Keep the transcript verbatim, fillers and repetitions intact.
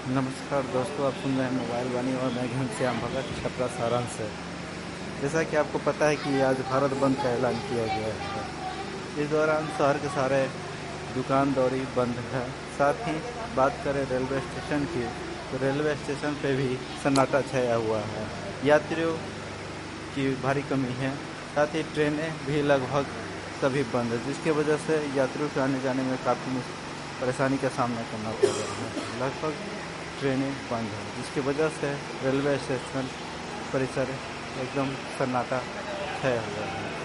नमस्कार दोस्तों, आप सुन रहे हैं मोबाइल वाणी और मैं घनश्याम भगत छपरा सारांश से। जैसा कि आपको पता है कि आज भारत बंद का ऐलान किया गया है। इस दौरान शहर के सारे दुकान दौरी बंद है। साथ ही बात करें रेलवे स्टेशन की, तो रेलवे स्टेशन पे भी सन्नाटा छाया हुआ है। यात्रियों की भारी कमी है। साथ ही ट्रेनें भी लगभग सभी बंद है, जिसकी वजह से यात्रियों के आने जाने में काफ़ी परेशानी का सामना करना पड़ रहा है। लगभग ट्रेनें बंद हैं, जिसकी वजह से रेलवे स्टेशन परिसर एकदम सन्नाटा छाया हुआ है।